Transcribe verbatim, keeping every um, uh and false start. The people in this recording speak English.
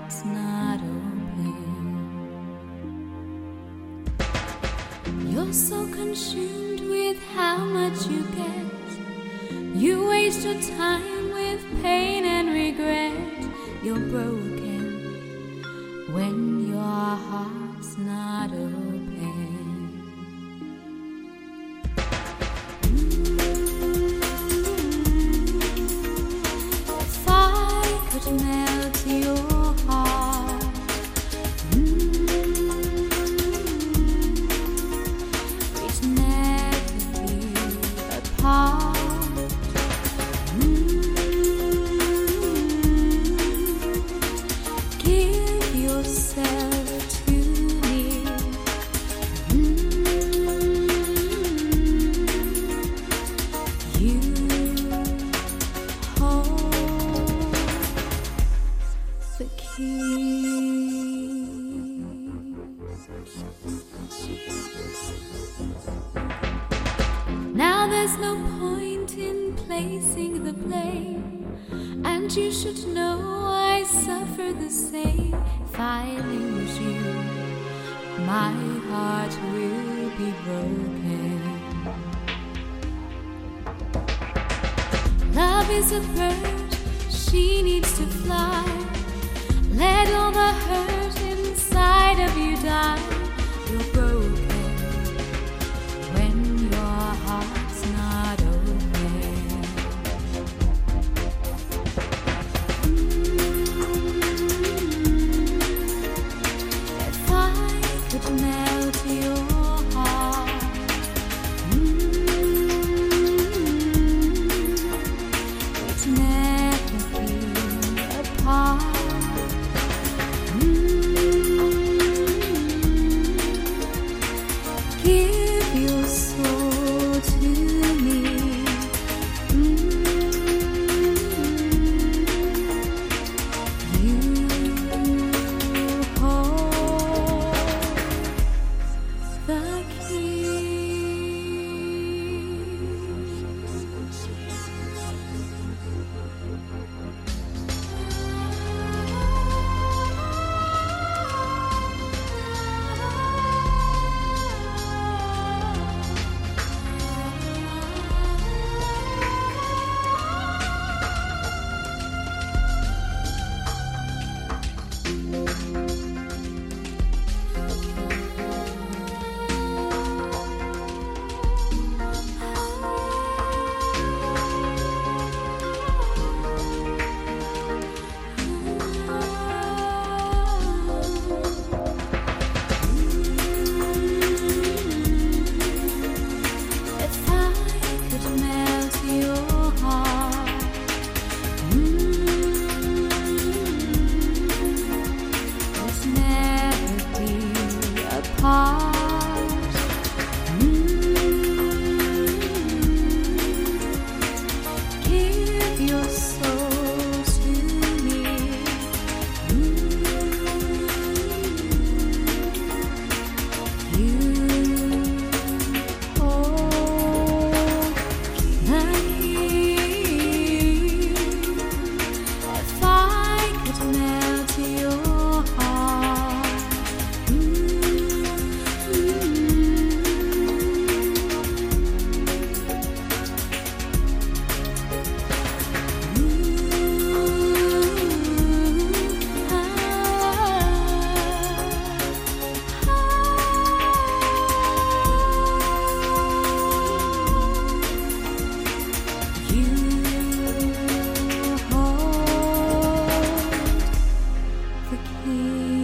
heart's not open. You're so consumed with how much you get. You waste your time with pain and regret. You're broken when your heart's not open. If I could melt your heart, we'd never be apart. Give yourself to me. You hold the keys. Now there's no point in placing the blame, and you should know I suffer the same. If I lose you, my heart will be broken. Love is a bird, she needs to fly. Let all the hurt inside of you die. You're broken when your heart's not open. If I could melt your heart, we'd never be apart. Give your soul to me. You hold the Give your soul to me. You hold the key. If I could melt your heart, you hold the key.